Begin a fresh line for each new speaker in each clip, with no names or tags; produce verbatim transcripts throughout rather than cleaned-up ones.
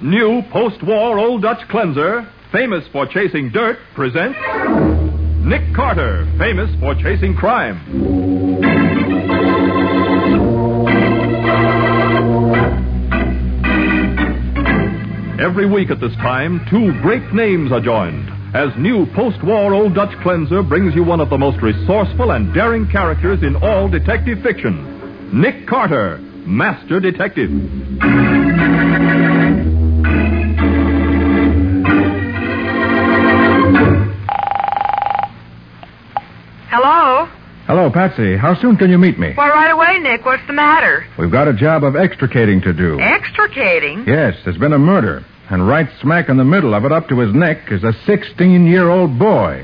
New post-war Old Dutch cleanser, famous for chasing dirt, presents Nick Carter, famous for chasing crime. Every week at this time, two great names are joined as new post-war Old Dutch cleanser brings you one of the most resourceful and daring characters in all detective fiction, Nick Carter, Master Detective.
Hello?
Hello, Patsy. How soon can you meet me?
Why, right away, Nick. What's the matter?
We've got a job of extricating to do.
Extricating?
Yes, there's been a murder. And right smack in the middle of it, up to his neck, is a sixteen-year-old boy.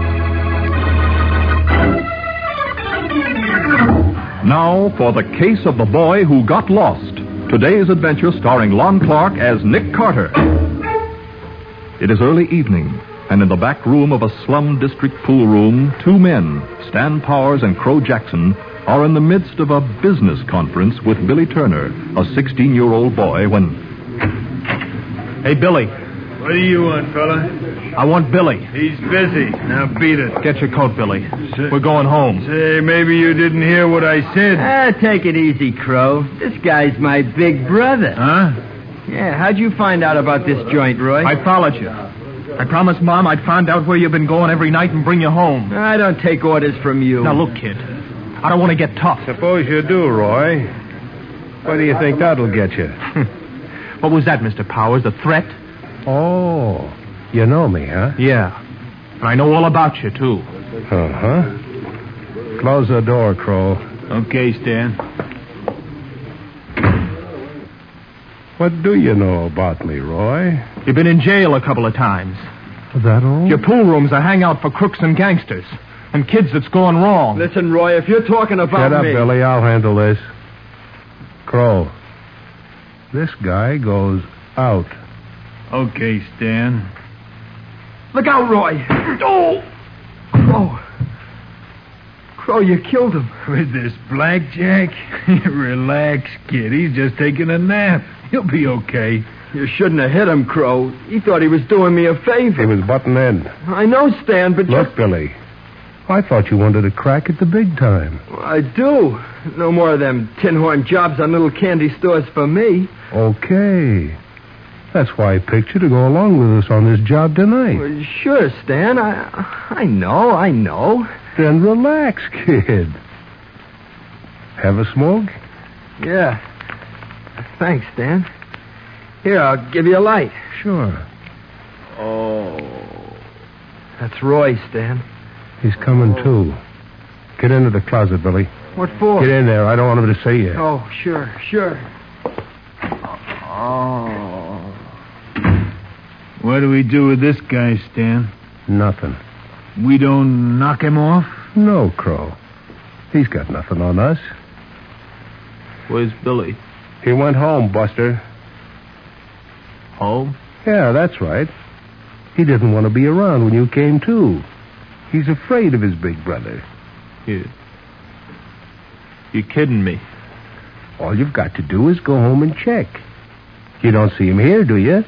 Now for the case of the boy who got lost. Today's adventure starring Lon Clark as Nick Carter. It is early evening, and in the back room of a slum district pool room, two men, Stan Powers and Crow Jackson, are in the midst of a business conference with Billy Turner, a sixteen-year-old boy, when...
Hey, Billy.
What do you want, fella?
I want Billy.
He's busy. Now beat it.
Get your coat, Billy.
Say,
We're going home.
Say, maybe you didn't hear what I said.
Ah, take it easy, Crow. This guy's my big brother.
Huh?
Yeah, how'd you find out about this joint, Roy?
I followed you. I promised Mom I'd find out where you've been going every night and bring you home.
I don't take orders from you.
Now, look, kid. I don't want to get tough.
Suppose you do, Roy. What do you think that'll get you?
What was that, Mister Powers? A threat?
Oh, you know me, huh?
Yeah. And I know all about you, too.
Uh-huh. Close the door, Crow.
Okay, Stan.
What do you know about me, Roy?
You've been in jail a couple of times.
Is that all?
Your pool room's a hangout for crooks and gangsters and kids that's gone wrong.
Listen, Roy, if you're talking about
Shut up,
me...
Billy. I'll handle this. Crow, this guy goes out.
Okay, Stan.
Look out, Roy. Oh! Crow. Crow, you killed him.
With this blackjack? Relax, kid. He's just taking a nap. He'll be okay.
You shouldn't have hit him, Crow. He thought he was doing me a favor.
He was butting in.
I know, Stan, but...
Look,
you...
Billy, I thought you wanted a crack at the big time.
I do. No more of them tin horn jobs on little candy stores for me.
Okay. That's why I picked you to go along with us on this job tonight.
Well, sure, Stan. I I know, I know.
Then relax, kid. Have a smoke?
Yeah. Thanks, Stan. Here, I'll give you a light.
Sure.
Oh. That's Roy, Stan.
He's coming, too. Get into the closet, Billy.
What for?
Get in there. I don't want him to see you.
Oh, sure, sure.
Oh.
What do we do with this guy, Stan?
Nothing.
We don't knock him off?
No, Crow. He's got nothing on us.
Where's Billy?
He went home, Buster.
Home?
Yeah, that's right. He didn't want to be around when you came, too. He's afraid of his big brother.
You... You're kidding me.
All you've got to do is go home and check. You don't see him here, do you?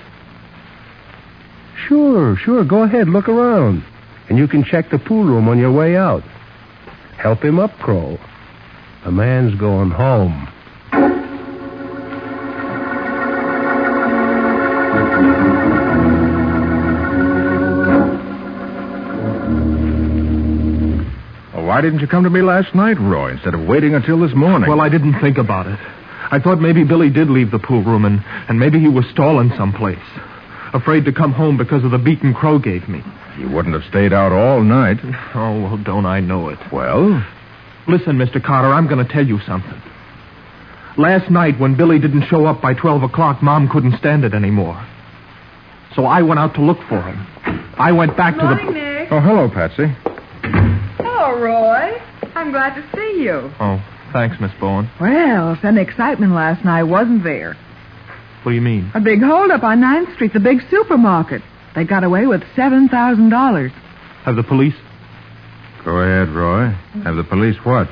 Sure, sure. Go ahead. Look around. And you can check the pool room on your way out. Help him up, Crow. The man's going home.
Why didn't you come to me last night, Roy, instead of waiting until this morning?
Well, I didn't think about it. I thought maybe Billy did leave the pool room, and, and maybe he was stalling someplace. Afraid to come home because of the beating Crow gave me.
You wouldn't have stayed out all night.
Oh, well, don't I know it.
Well?
Listen, Mister Carter, I'm going to tell you something. Last night, when Billy didn't show up by twelve o'clock, Mom couldn't stand it anymore. So I went out to look for him. I went back
Morning,
to the...
Nick.
Oh, hello, Patsy.
Hello, Roy. I'm glad to see you.
Oh, thanks, Miss Bowen.
Well, some excitement last night, wasn't there?
What do you mean?
A big holdup on ninth Street, the big supermarket. They got away with seven thousand dollars.
Have the police?
Go ahead, Roy. Have the police what?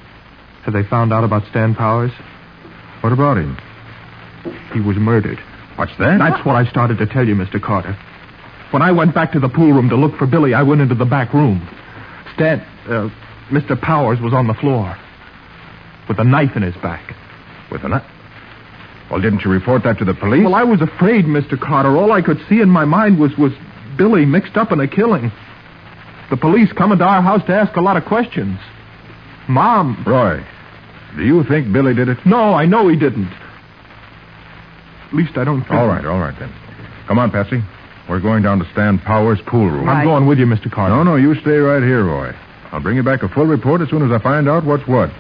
Have they found out about Stan Powers?
What about him?
He was murdered.
What's that?
That's what I started to tell you, Mister Carter. When I went back to the pool room to look for Billy, I went into the back room. Stan, uh, Mister Powers was on the floor with a knife in his back.
With a knife? Well, didn't you report that to the police?
Well, I was afraid, Mister Carter. All I could see in my mind was, was Billy mixed up in a killing. The police coming to our house to ask a lot of questions. Mom...
Roy, do you think Billy did it?
No, I know he didn't. At least I don't think...
All right, all right, then. Come on, Patsy. We're going down to Stan Powers' pool room.
I'm going with you, Mister Carter.
No, no, you stay right here, Roy. I'll bring you back a full report as soon as I find out what's what.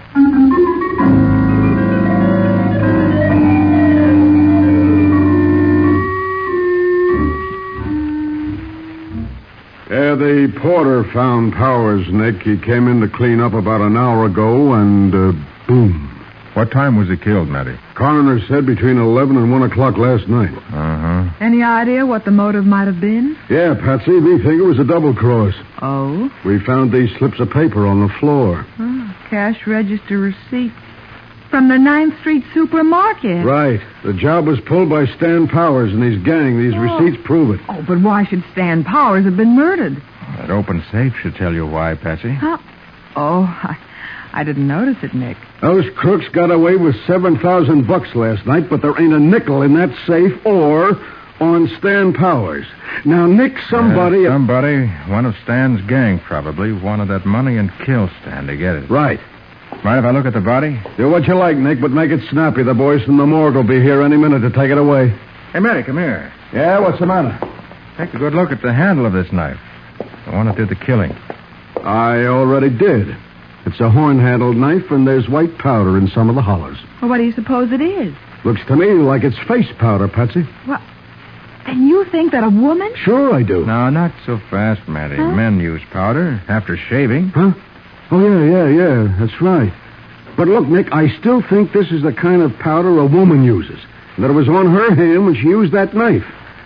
Yeah, the porter found Powers, Nick. He came in to clean up about an hour ago, and uh, boom.
What time was he killed, Matty?
Coroner said between eleven and one o'clock last night.
Uh-huh.
Any idea what the motive might have been?
Yeah, Patsy, we think it was a double cross.
Oh?
We found these slips of paper on the floor.
Oh, cash register receipt. From the ninth Street supermarket.
Right. The job was pulled by Stan Powers and his gang. These
Oh.
receipts prove it.
Oh, but why should Stan Powers have been murdered?
That open safe should tell you why, Patsy.
Huh? Oh, I, I didn't notice it, Nick.
Those crooks got away with seven thousand bucks last night, but there ain't a nickel in that safe or on Stan Powers. Now, Nick, somebody...
Uh, somebody, one of Stan's gang probably, wanted that money and killed Stan to get it.
Right.
Mind if I look at the body?
Do what you like, Nick, but make it snappy. The boys from the morgue will be here any minute to take it away.
Hey, Matty, come here.
Yeah, what's the matter?
Take a good look at the handle of this knife. The one that did the killing.
I already did. It's a horn-handled knife, and there's white powder in some of the hollows.
Well, what do you suppose it is?
Looks to me like it's face powder, Patsy.
What? And you think that a woman?
Sure I do.
No, not so fast, Matty.
Huh?
Men use powder after shaving.
Huh? Oh, yeah, yeah, yeah, that's right. But look, Nick, I still think this is the kind of powder a woman uses. That it was on her hand when she used that knife.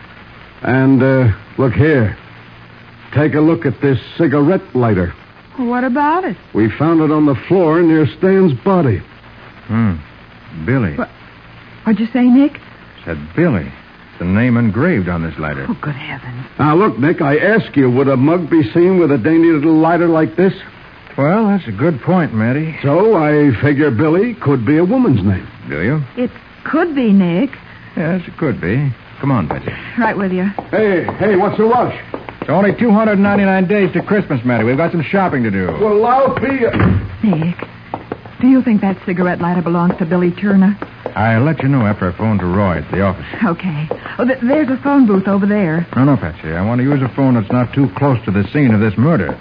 And, uh, look here. Take a look at this cigarette lighter.
Well, what about it?
We found it on the floor near Stan's body.
Hmm. Billy.
What? What'd you say, Nick?
Said Billy. The name engraved on this lighter.
Oh, good heavens.
Now, look, Nick, I ask you, would a mug be seen with a dainty little lighter like this?
Well, that's a good point, Matty.
So I figure Billy could be a woman's name.
Do you?
It could be, Nick.
Yes, it could be. Come on, Patsy.
Right with you.
Hey, hey, what's the rush?
It's only two hundred ninety-nine days to Christmas, Matty. We've got some shopping to do.
Well, I'll be...
Nick, do you think that cigarette lighter belongs to Billy Turner?
I'll let you know after I phone to Roy at the office.
Okay. Oh, th- there's a phone booth over there.
No, no, Patsy. I want to use a phone that's not too close to the scene of this murder.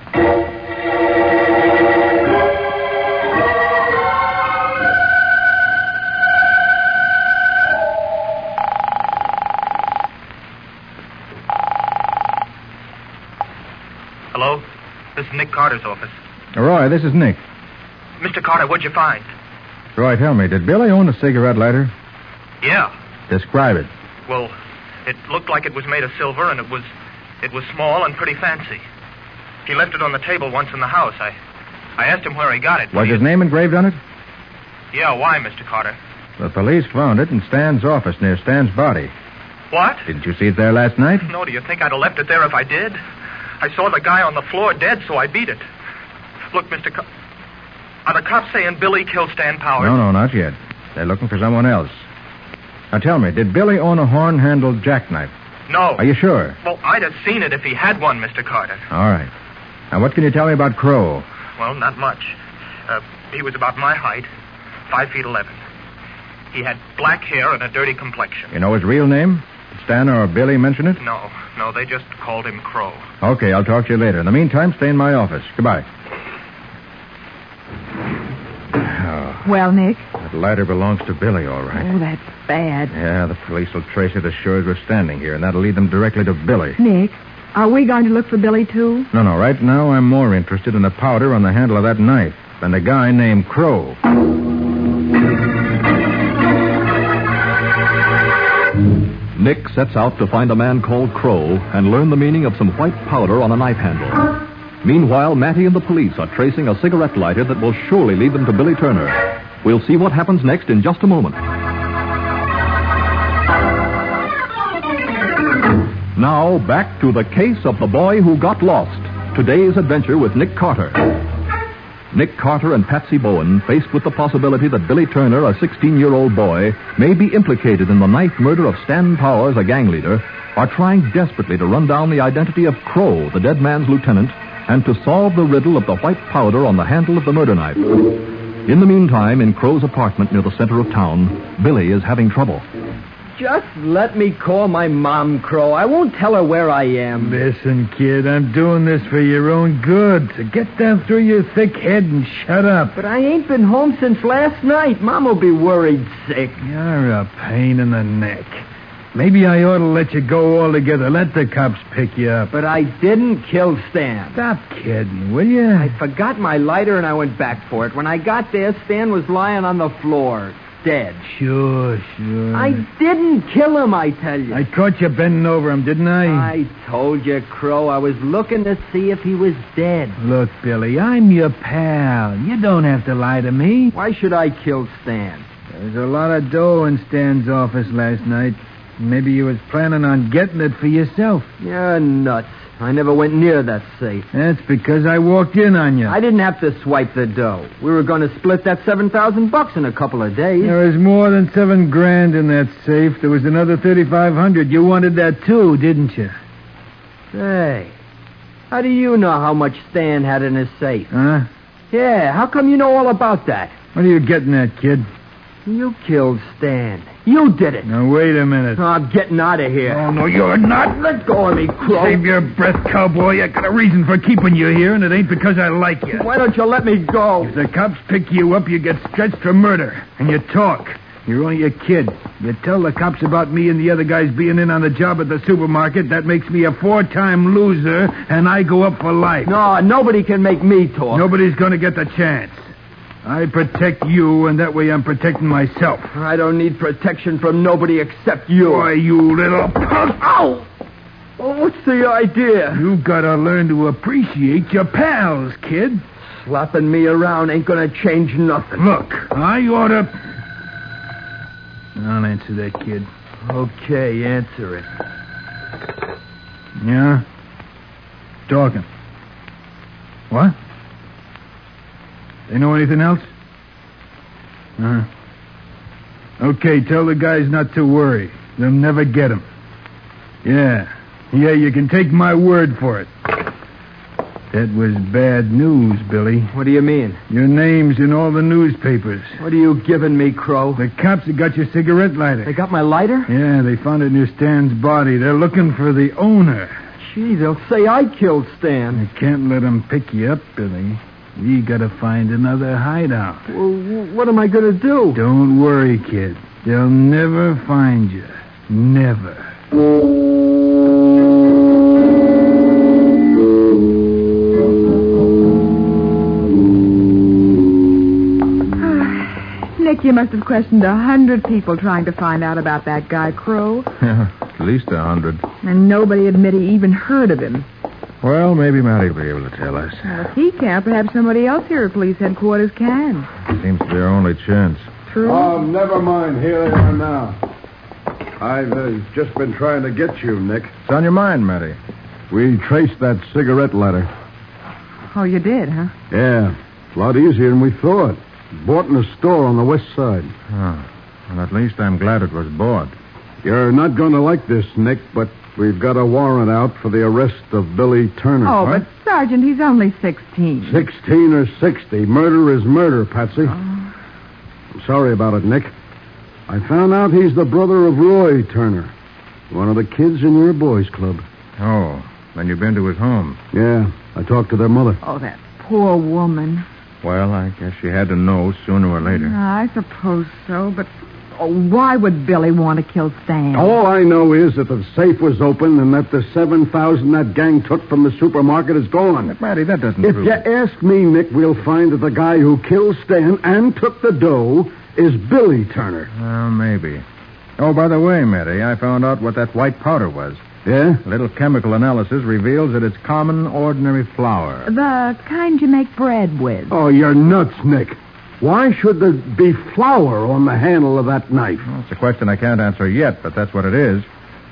Hello? This is Nick Carter's office.
Roy, this is Nick.
Mister Carter, what'd you find?
Roy, tell me, did Billy own a cigarette lighter?
Yeah.
Describe it.
Well, it looked like it was made of silver, and it was it was small and pretty fancy. He left it on the table once in the house. I I asked him where he got it.
Was
He-
his name engraved on it?
Yeah, why, Mister Carter?
The police found it in Stan's office near Stan's body.
What?
Didn't you see it there last night?
No, do you think I'd have left it there if I did? I saw the guy on the floor dead, so I beat it. Look, Mister Car- Are the cops saying Billy killed Stan Powers?
No, no, not yet. They're looking for someone else. Now tell me, did Billy own a horn-handled jackknife?
No.
Are you sure?
Well, I'd have seen it if he had one, Mister Carter.
All right. Now, what can you tell me about Crow?
Well, not much. Uh, he was about my height, five feet eleven. He had black hair and a dirty complexion.
You know his real name? Did Stan or Billy mention it?
No, no, they just called him Crow.
Okay, I'll talk to you later. In the meantime, stay in my office. Goodbye. Oh,
Well, Nick?
that lighter belongs to Billy, all right.
Oh, that's bad.
Yeah, the police will trace it as sure as we're standing here, and that'll lead them directly to Billy.
Nick, are we going to look for Billy, too?
No, no, right now I'm more interested in the powder on the handle of that knife than the guy named Crow.
Nick sets out to find a man called Crow and learn the meaning of some white powder on a knife handle. Meanwhile, Matty and the police are tracing a cigarette lighter that will surely lead them to Billy Turner. We'll see what happens next in just a moment. Now, back to the case of the boy who got lost. Today's adventure with Nick Carter. Nick Carter and Patsy Bowen, faced with the possibility that Billy Turner, a sixteen-year-old boy, may be implicated in the knife murder of Stan Powers, a gang leader, are trying desperately to run down the identity of Crow, the dead man's lieutenant, and to solve the riddle of the white powder on the handle of the murder knife. In the meantime, in Crow's apartment near the center of town, Billy is having trouble.
Just let me call my mom, Crow. I won't tell her where I am.
Listen, kid, I'm doing this for your own good. So get down through your thick head and shut up.
But I ain't been home since last night. Mom will be worried sick.
You're a pain in the neck. Maybe I ought to let you go altogether. Let the cops pick you up.
But I didn't kill Stan.
Stop kidding, will you?
I forgot my lighter and I went back for it. When I got there, Stan was lying on the floor, dead.
Sure, sure.
I didn't kill him, I tell you.
I caught you bending over him, didn't I?
I told you, Crow. I was looking to see if he was dead.
Look, Billy, I'm your pal. You don't have to lie to me.
Why should I kill Stan?
There was a lot of dough in Stan's office last night. Maybe you was planning on getting it for yourself.
You're nuts. I never went near that safe.
That's because I walked in on you.
I didn't have to swipe the dough. We were going to split that seven thousand bucks in a couple of days.
There was more than seven grand in that safe. There was another thirty-five hundred. You wanted that too, didn't you?
Hey, how do you know how much Stan had in his safe?
Huh?
Yeah, how come you know all about that?
What are you getting at, kid?
You killed Stan. You did it.
Now, wait a minute.
Oh, I'm getting out of here.
Oh, no, you're not.
Let go of me, Crow.
Save your breath, cowboy. I got a reason for keeping you here, and it ain't because I like you.
Why don't you let me go?
If the cops pick you up, you get stretched for murder, and you talk. You're only a kid. You tell the cops about me and the other guys being in on the job at the supermarket. That makes me a four-time loser, and I go up for life.
No, nobody can make me talk.
Nobody's going to get the chance. I protect you, and that way I'm protecting myself.
I don't need protection from nobody except you.
Why, you little punk.
Ow! Well, what's the idea?
You gotta learn to appreciate your pals, kid.
Slapping me around ain't gonna change nothing.
Look, I oughta... I'll answer that, kid.
Okay, answer it.
Yeah? Talking. What? They know anything else? Uh-huh. Okay, tell the guys not to worry. They'll never get him. Yeah. Yeah, you can take my word for it. That was bad news, Billy.
What do you mean?
Your name's in all the newspapers.
What are you giving me, Crow?
The cops have got your cigarette lighter.
They got my lighter?
Yeah, they found it near Stan's body. They're looking for the owner.
Gee, they'll say I killed Stan.
You can't let them pick you up, Billy. We gotta find another hideout.
Well, what am I gonna do?
Don't worry, kid. They'll never find you. Never.
Nick, you must have questioned a hundred people trying to find out about that guy, Crow.
Yeah, at least a hundred.
And nobody admitted he even heard of him.
Well, maybe Matty will be able to tell us.
Well, if he can't, perhaps somebody else here at police headquarters can.
Seems to be our only chance.
True.
Oh, never mind. Here they are now. I've uh, just been trying to get you, Nick.
What's on your mind, Matty?
We traced that cigarette letter.
Oh, you did, huh?
Yeah. It's a lot easier than we thought. Bought in a store on the west side.
Oh. Well, at least I'm glad it was bought.
You're not going to like this, Nick, but we've got a warrant out for the arrest of Billy Turner.
Oh,
What?
but, Sergeant, he's only sixteen.
Sixteen or sixty. Murder is murder, Patsy.
Oh.
I'm sorry about it, Nick. I found out he's the brother of Roy Turner, one of the kids in your boys' club.
Oh, then you've been to his home.
Yeah, I talked to their mother.
Oh, that poor woman.
Well, I guess you had to know sooner or later.
I suppose so, but oh, why would Billy want to kill Stan?
All I know is that the safe was open and that the seven thousand that gang took from the supermarket is gone.
But, Matty, that doesn't
If
prove
you
it.
ask me, Nick, we'll find that the guy who killed Stan and took the dough is Billy Turner.
Well, maybe. Oh, by the way, Matty, I found out what that white powder was.
Yeah?
A little chemical analysis reveals that it's common, ordinary flour.
The kind you make bread with.
Oh, you're nuts, Nick. Why should there be flour on the handle of that knife?
Well, it's a question I can't answer yet, but that's what it is.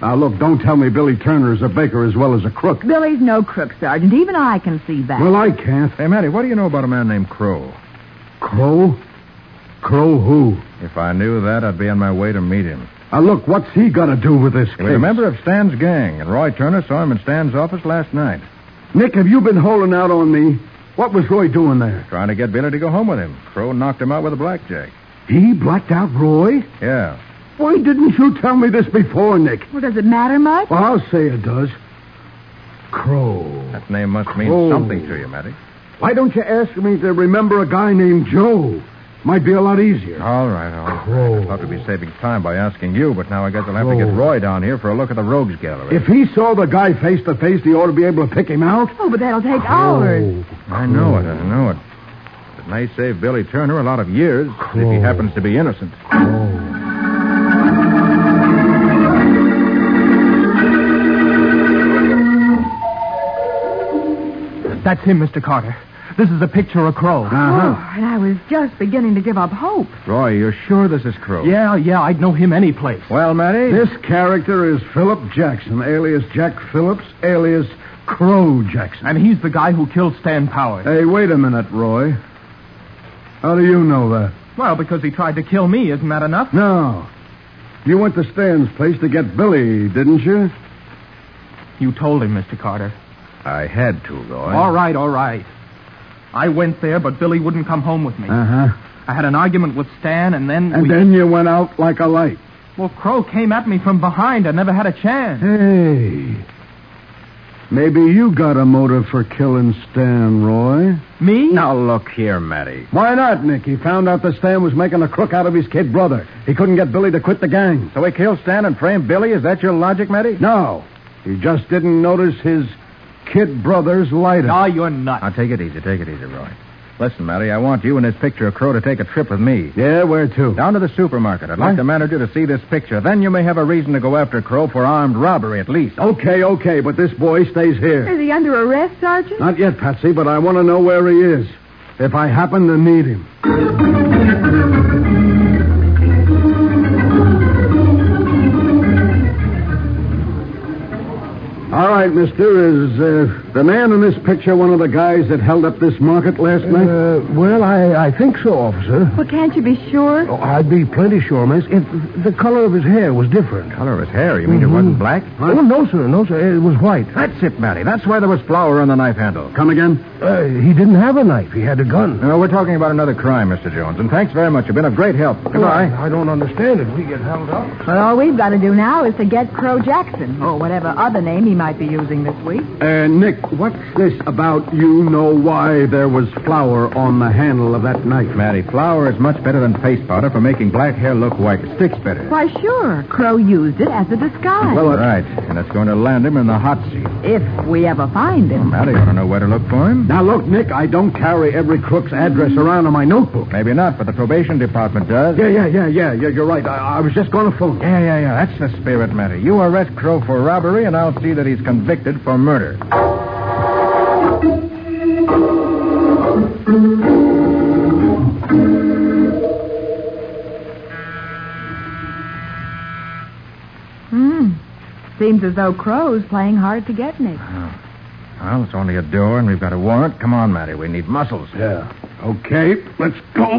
Now, look, don't tell me Billy Turner is a baker as well as a crook.
Billy's no crook, Sergeant. Even I can see that.
Well, I can't.
Hey, Matty, what do you know about a man named Crow?
Crow? Crow who?
If I knew that, I'd be on my way to meet him.
Now, look, what's he got to do with this case?
He was a member of Stan's gang, and Roy Turner saw him in Stan's office last night.
Nick, have you been holding out on me? What was Roy doing there?
Trying to get Billy to go home with him. Crow knocked him out with a blackjack.
He blacked out Roy?
Yeah.
Why didn't you tell me this before, Nick?
Well, does it matter much?
Well, I'll say it does. Crow.
That name must mean
Crow.
something to you, Matty.
Why don't you ask me to remember a guy named Joe? Might be a lot easier.
All right, all right.
Crow.
I thought we'd be saving time by asking you, but now I guess I'll have to get Roy down here for a look at the rogues gallery.
If he saw the guy face to face, he ought to be able to pick him out.
Oh, but that'll take hours.
I know it, I know it. It may save Billy Turner a lot of years if he happens to be innocent.
That's him, Mister Carter. This is a picture of Crow.
Uh-huh.
Oh, and I was just beginning to give up hope.
Roy, you're sure this is Crow?
Yeah, yeah, I'd know him any place.
Well, Matty?
This character is Philip Jackson, alias Jack Phillips, alias Crow Jackson.
And he's the guy who killed Stan Powers.
Hey, wait a minute, Roy. How do you know that?
Well, because he tried to kill me, isn't that enough?
No. You went to Stan's place to get Billy, didn't you?
You told him, Mister Carter.
I had to, Roy.
All right, all right. I went there, but Billy wouldn't come home with me.
Uh-huh.
I had an argument with Stan, and then
And
we...
then you went out like a light.
Well, Crow came at me from behind. I never had a chance.
Hey. Maybe you got a motive for killing Stan, Roy.
Me?
Now, look here, Matty.
Why not, Nick? He found out that Stan was making a crook out of his kid brother. He couldn't get Billy to quit the gang.
So he killed Stan and framed Billy? Is that your logic, Matty?
No. He just didn't notice his kid brother's lighter.
Oh, you're nuts.
Now, take it easy, take it easy, Roy. Listen, Matty, I want you and this picture of Crow to take a trip with me.
Yeah, where to?
Down to the supermarket. I'd like
What?
the manager to see this picture. Then you may have a reason to go after Crow for armed robbery, at least.
Okay, okay, but this boy stays here.
Is he under arrest, Sergeant?
Not yet, Patsy, but I want to know where he is. If I happen to need him. All right, mister. Is uh, the man in this picture one of the guys that held up this market last night?
Uh, well, I, I think so, officer.
Well, can't you be sure?
Oh, I'd be plenty sure, miss, if the color of his hair was different.
Color of his hair? You mean it wasn't black?
Oh, no, sir, no, sir. It was white.
That's it, Matty. That's why there was flour on the knife handle.
Come again?
Uh, he didn't have a knife. He had a gun.
No, we're talking about another crime, Mister Jones. And thanks very much. You've been of great help. Goodbye.
I don't understand it. We get held up.
Well, all we've got to do now is to get Crow Jackson, or whatever other name he might be using this week.
Uh, Nick, what's this about you know why there was flour on the handle of that knife?
Matty, flour is much better than face powder for making black hair look white. It sticks better.
Why, sure. Crow used it as a disguise.
Well, right. And it's going to land him in the hot seat.
If we ever find him.
Matty, want to know where to look for him?
Now, look, Nick, I don't carry every crook's address around in my notebook.
Maybe not, but the probation department does.
Yeah, yeah, yeah, yeah, yeah, you're right. I, I was just going to phone.
Yeah, yeah, yeah. That's the spirit, Matty. You arrest Crow for robbery, and I'll see that he's convicted for murder.
Hmm. Seems as though Crow's playing hard to get, Nick.
Oh. Well, it's only a door, and we've got a warrant. Come on, Matty. We need muscles.
Yeah. Okay, let's go.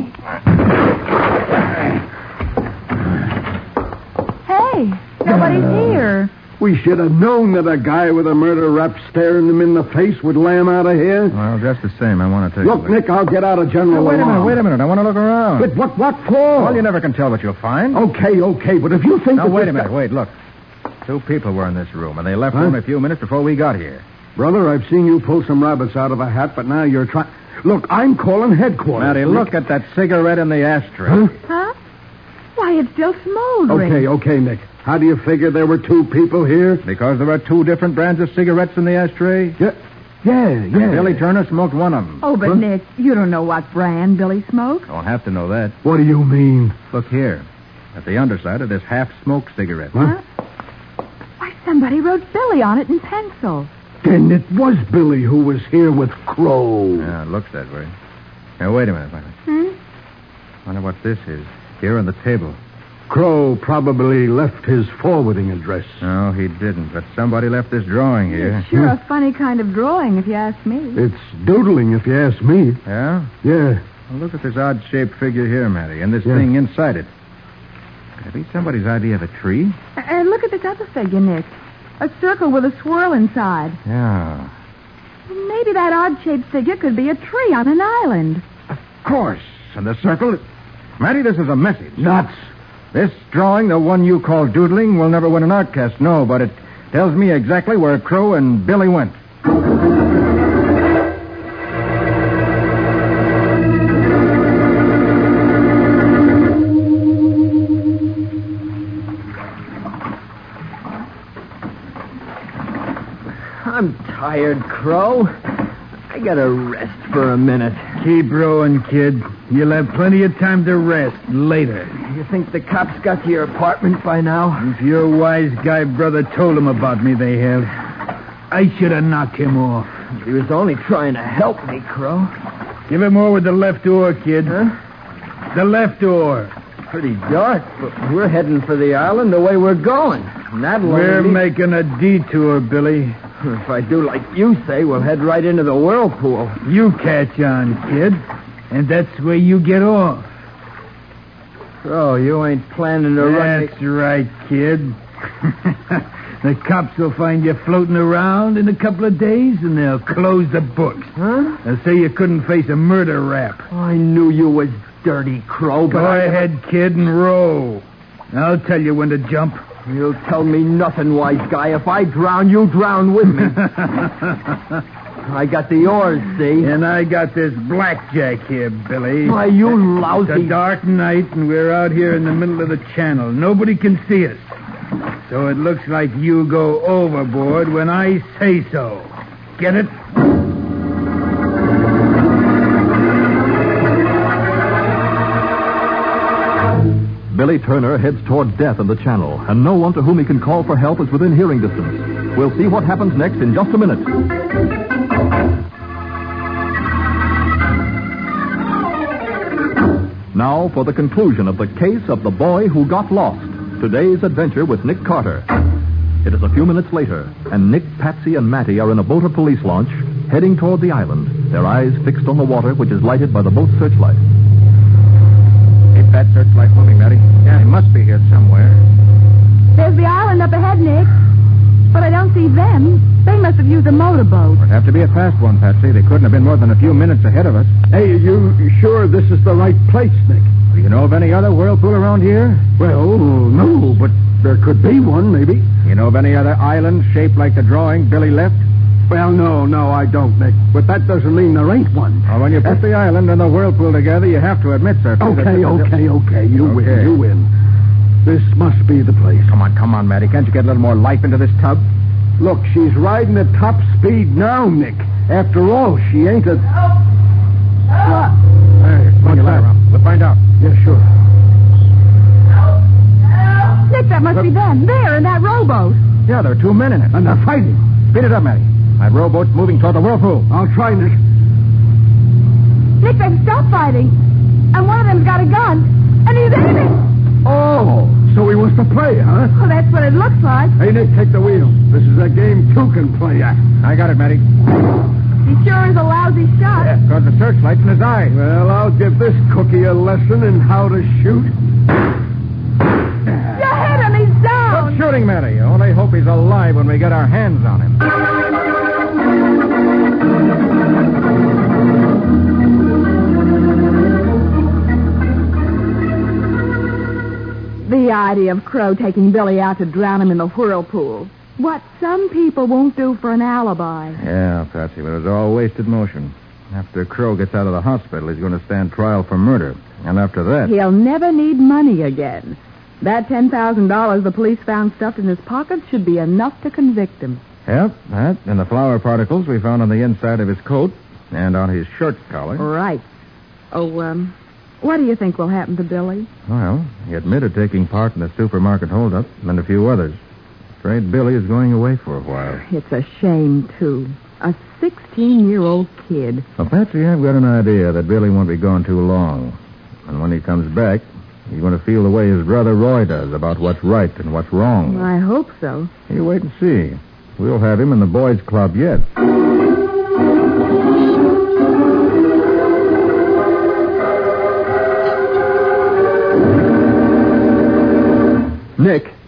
Hey, nobody's here.
We should have known that a guy with a murder rap staring him in the face would lam out of here.
Well, just the same, I want to take
Look,
a look.
Nick, I'll get out of general
Now, wait a minute,
alarm.
wait a minute. I want to look around.
But what, what for?
Well, you never can tell what you'll find.
Okay, okay, but if you think
Now,
that
wait
this
a minute.
guy-
Wait, look. Two people were in this room, and they left
Huh?
only a few minutes before we got here.
Brother, I've seen you pull some rabbits out of a hat, but now you're trying... Look, I'm calling headquarters.
Matty,
Nick.
look at that cigarette in the ashtray.
Huh?
Huh? Why, it's still smoldering.
Okay, okay, Nick. How do you figure there were two people here?
Because there are two different brands of cigarettes in the ashtray.
Yeah, yeah, yeah.
Billy Turner smoked one of them.
Oh, but
Huh?
Nick, you don't know what brand Billy smokes.
Don't have to know that.
What do you mean?
Look here. At the underside of this half-smoked cigarette.
Huh?
Why, somebody wrote Billy on it in pencil.
Then it was Billy who was here with Crow.
Yeah, it looks that way. Now, wait a minute. Wait a minute.
Hmm?
Wonder what this is. Here on the table.
Crow probably left his forwarding address.
No, he didn't, but somebody left this drawing here.
It's sure a funny kind of drawing, if you ask me.
It's doodling, if you ask me.
Yeah?
Yeah.
Well, look at this odd-shaped figure here, Matty, and this
Yeah.
thing inside it. Could it be somebody's idea of a tree?
And look at this other figure, Nick. A circle with a swirl inside.
Yeah.
Maybe that odd-shaped figure could be a tree on an island.
Of course. And the circle... Matty, this is a message.
Nuts.
This drawing, the one you call doodling, will never win an Artcast, no, but it tells me exactly where Crow and Billy went.
I'm tired, Crow. I gotta rest for a minute.
Keep rowing, kid. You'll have plenty of time to rest later.
You think the cops got to your apartment by now?
If your wise guy brother told him about me, they have. I should have knocked him off.
He was only trying to help me, Crow.
Give him more with the left oar, kid.
Huh?
The left oar.
Pretty dark, but we're heading for the island the way we're going. And that'll
We're
only be-
making a detour, Billy.
If I do like you say, we'll head right into the whirlpool.
You catch on, kid. And that's where you get off.
Crow, you ain't planning to run...
That's right, kid. The cops will find you floating around in a couple of days, and they'll close the books.
Huh?
They'll say you couldn't face a murder rap.
I knew you was dirty, Crow, but
Go
I...
ahead, kid, and row. I'll tell you when to jump.
You'll tell me nothing, wise guy. If I drown, you drown with me. I got the oars, see?
And I got this blackjack here, Billy.
Why, you
It's
lousy...
a dark night, and we're out here in the middle of the channel. Nobody can see us. So it looks like you go overboard when I say so. Get it?
Billy Turner heads toward death in the channel, and no one to whom he can call for help is within hearing distance. We'll see what happens next in just a minute. Now for the conclusion of the case of the boy who got lost. Today's adventure with Nick Carter. It is a few minutes later, and Nick, Patsy, and Matty are in a motor police launch heading toward the island, their eyes fixed on the water, which is lighted by the boat's searchlight.
Keep that searchlight moving, Matty. Yeah, he must be here somewhere.
There's the island up ahead, Nick. But I don't see them. They must have used a motorboat.
It'd have to be a fast one, Patsy. They couldn't have been more than a few minutes ahead of us.
Hey, are you sure this is the right place, Nick?
Do you know of any other whirlpool around here?
Well, no, but there could be one, maybe.
You know of any other island shaped like the drawing Billy left?
Well, no, no, I don't, Nick. But that doesn't mean there ain't one.
Well, when you put the island and the whirlpool together, you have to admit, sir.
Okay, okay, okay. You
Okay.
win, you win. This must be the place.
Come on, come on, Matty. Can't you get a little more life into this tub?
Look, she's riding at top speed now, Nick. After all, she ain't a...
What?
Hey,
Come on, you let her out. We'll find out.
Yeah, sure.
Nick, that must be them. There, in that rowboat.
Yeah, there are two men in it.
And they're fighting.
Speed it up, Matty. That rowboat's moving toward the whirlpool.
I'll try, Nick.
Nick, they've stopped fighting. And one of them's got a gun. And he's aiming.
Oh, so he wants to play, huh?
Well, that's what it looks like.
Hey, Nick, take the wheel. This is a game two can play at.
I got it, Matty.
He sure is a lousy shot.
Yeah, because the searchlight's in his eye.
Well, I'll give this cookie a lesson in how to shoot.
You hit him. He's down.
Good shooting, Matty. Only hope he's alive when we get our hands on him.
The idea of Crow taking Billy out to drown him in the whirlpool. What some people won't do for an alibi.
Yeah, Patsy, but it was all wasted motion. After Crow gets out of the hospital, he's going to stand trial for murder. And after that...
He'll never need money again. That ten thousand dollars the police found stuffed in his pocket should be enough to convict him.
Yep, that and the flour particles we found on the inside of his coat and on his shirt collar.
Right. Oh, um, what do you think will happen to Billy?
Well, he admitted taking part in the supermarket holdup and a few others. Afraid Billy is going away for a while.
It's a shame, too. A sixteen-year-old kid.
Well, Patsy, I've got an idea that Billy won't be gone too long. And when he comes back, He's going to feel the way his brother Roy does about what's right and what's wrong.
I hope so.
You wait and see. We'll have him in the boys' club yet.
Nick,